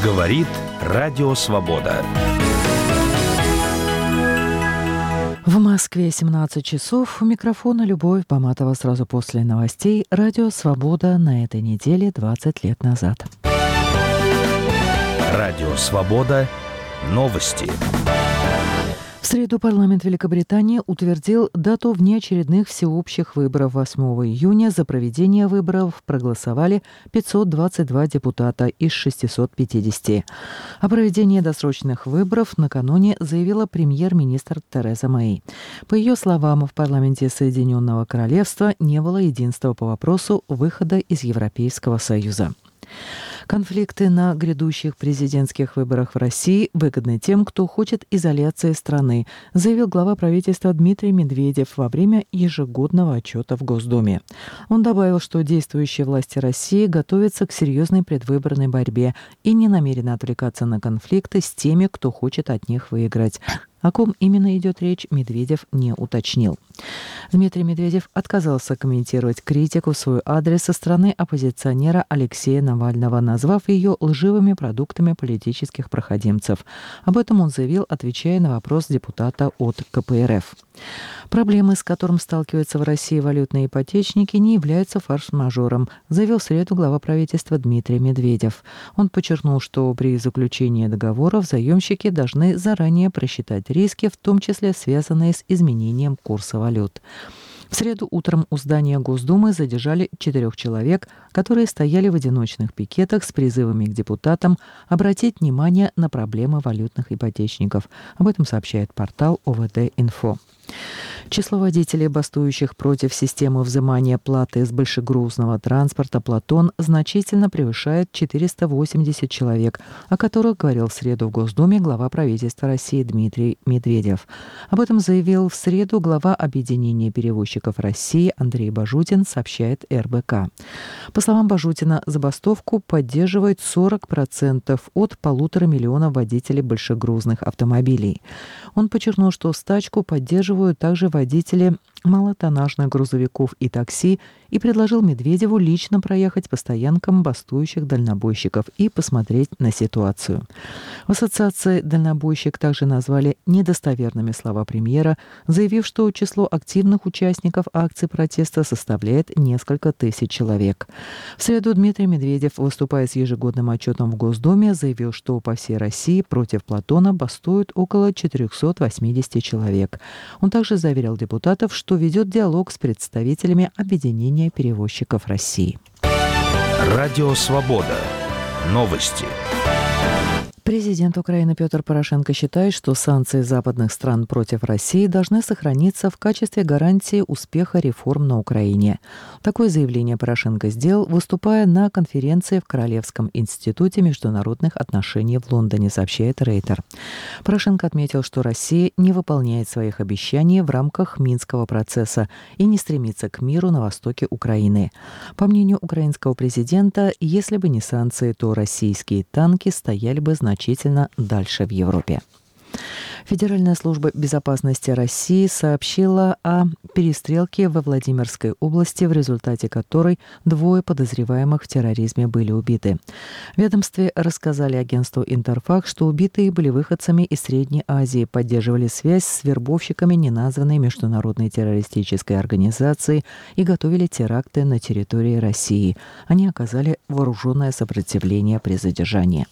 Говорит Радио Свобода. В Москве 17 часов. У микрофона Любовь Баматова. Сразу после новостей Радио Свобода на этой неделе 20 лет назад. Радио Свобода. Новости. В среду парламент Великобритании утвердил дату внеочередных всеобщих выборов 8 июня. За проведение выборов проголосовали 522 депутата из 650. О проведении досрочных выборов накануне заявила премьер-министр Тереза Мэй. По ее словам, в парламенте Соединенного Королевства не было единства по вопросу выхода из Европейского Союза. Конфликты на грядущих президентских выборах в России выгодны тем, кто хочет изоляции страны, заявил глава правительства Дмитрий Медведев во время ежегодного отчета в Госдуме. Он добавил, что действующие власти России готовятся к серьезной предвыборной борьбе и не намерены отвлекаться на конфликты с теми, кто хочет от них выиграть. О ком именно идет речь, Медведев не уточнил. Дмитрий Медведев отказался комментировать критику в свой адрес со стороны оппозиционера Алексея Навального, назвав ее лживыми продуктами политических проходимцев. Об этом он заявил, отвечая на вопрос депутата от КПРФ. Проблемы, с которым сталкиваются в России валютные ипотечники, не являются форс-мажором, заявил в среду глава правительства Дмитрий Медведев. Он подчеркнул, что при заключении договоров заемщики должны заранее просчитать риски, в том числе связанные с изменением курса валют. В среду утром у здания Госдумы задержали 4 человек, которые стояли в одиночных пикетах с призывами к депутатам обратить внимание на проблемы валютных ипотечников. Об этом сообщает портал ОВД-Инфо. Число водителей, бастующих против системы взимания платы с большегрузного транспорта «Платон», значительно превышает 480 человек, о которых говорил в среду в Госдуме глава правительства России Дмитрий Медведев. Об этом заявил в среду глава Объединения перевозчиков России Андрей Бажутин, сообщает РБК. По словам Бажутина, забастовку поддерживает 40% от 1,5 миллиона водителей большегрузных автомобилей. Он подчеркнул, что стачку поддерживают также водители малотоннажных грузовиков и такси, и предложил Медведеву лично проехать по стоянкам бастующих дальнобойщиков и посмотреть на ситуацию. В ассоциации «Дальнобойщик» также назвали недостоверными слова премьера, заявив, что число активных участников акций протеста составляет несколько тысяч человек. В среду Дмитрий Медведев, выступая с ежегодным отчетом в Госдуме, заявил, что по всей России против «Платона» бастуют около 480 человек. Он также заверил депутатов, что ведет диалог с представителями Объединения перевозчиков России. Радио Свобода. Новости. Президент Украины Петр Порошенко считает, что санкции западных стран против России должны сохраниться в качестве гарантии успеха реформ на Украине. Такое заявление Порошенко сделал, выступая на конференции в Королевском институте международных отношений в Лондоне, сообщает Рейтер. Порошенко отметил, что Россия не выполняет своих обещаний в рамках Минского процесса и не стремится к миру на востоке Украины. По мнению украинского президента, если бы не санкции, то российские танки стояли бы значительно дальше в Европе. Федеральная служба безопасности России сообщила о перестрелке во Владимирской области, в результате которой 2 подозреваемых в терроризме были убиты. В ведомстве рассказали агентству «Интерфакс», что убитые были выходцами из Средней Азии, поддерживали связь с вербовщиками неназванной международной террористической организации и готовили теракты на территории России. Они оказали вооруженное сопротивление при задержании.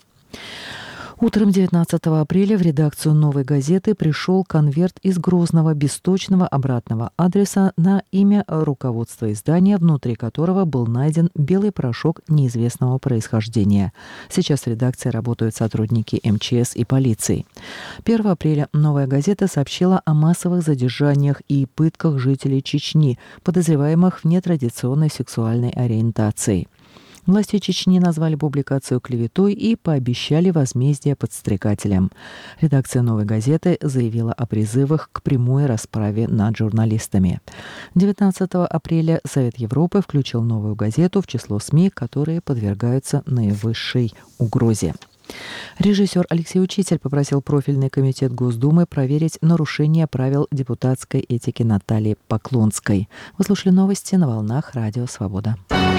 Утром 19 апреля в редакцию «Новой газеты» пришел конверт из Грозного без точного обратного адреса на имя руководства издания, внутри которого был найден белый порошок неизвестного происхождения. Сейчас в редакции работают сотрудники МЧС и полиции. 1 апреля «Новая газета» сообщила о массовых задержаниях и пытках жителей Чечни, подозреваемых в нетрадиционной сексуальной ориентации. Власти Чечни назвали публикацию клеветой и пообещали возмездие подстрекателям. Редакция «Новой газеты» заявила о призывах к прямой расправе над журналистами. 19 апреля Совет Европы включил «Новую газету» в число СМИ, которые подвергаются наивысшей угрозе. Режиссер Алексей Учитель попросил профильный комитет Госдумы проверить нарушение правил депутатской этики Натальи Поклонской. Вы слушали новости на волнах Радио Свобода.